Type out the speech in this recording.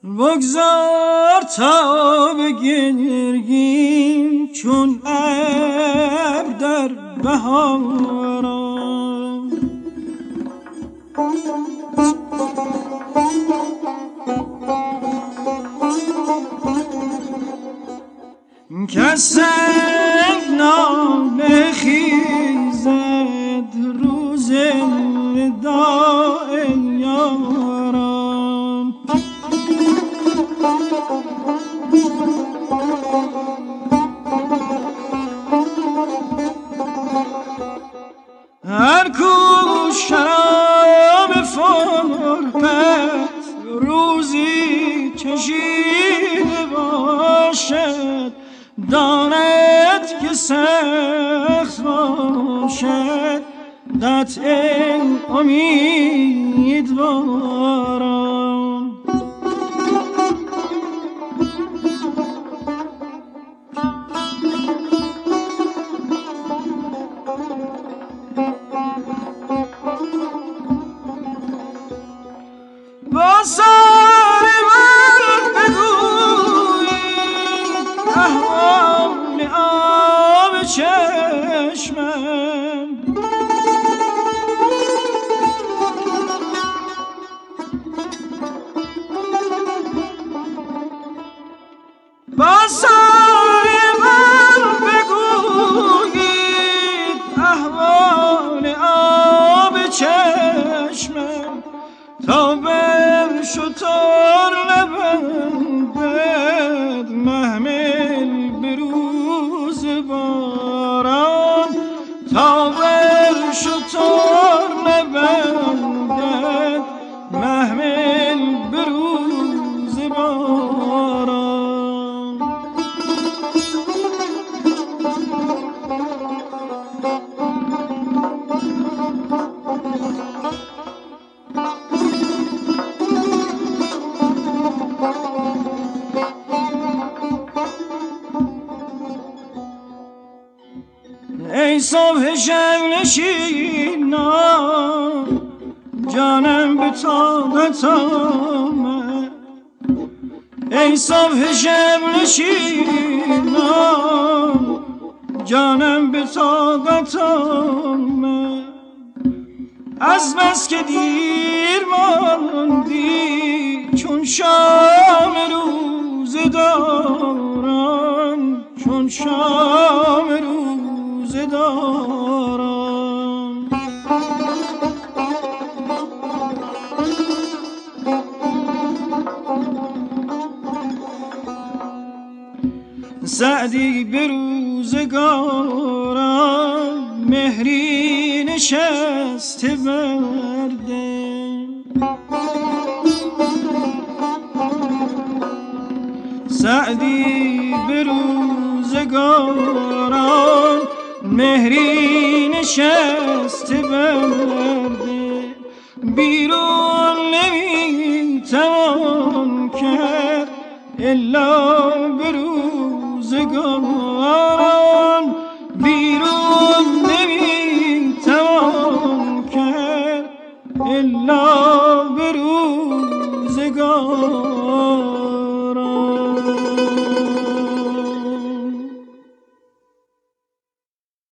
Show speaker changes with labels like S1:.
S1: بگذار تا بگرگیم چون ابر در بهاران. کسک ناله خیزد روز وداع یاران. هر کو شراب فرقت روزی چشیده باشد، داند که سخت باشد قطع امیدواران. با ساربان بگویید احوال آب چشمم، با ساربان بگویید احوال آب چشمم، تا بر شتر نبندد محمل به روز باران. تا بر شتر نبندد محمل به روز باران. ای صبح شب نشینان جانم به طاقت آمد. ای صبح شب نشینان جانم به طاقت آمد. از بس که دیر ماندی چون شام روزگاران، چون شام روزگاران. سعدی به روزگاران مهری نشسته برده. سعدی به روزگاران مهری نشسته برده. بیرون نمیتوان کرد الا به روزگاران. بیرون نمیتوان کرد الا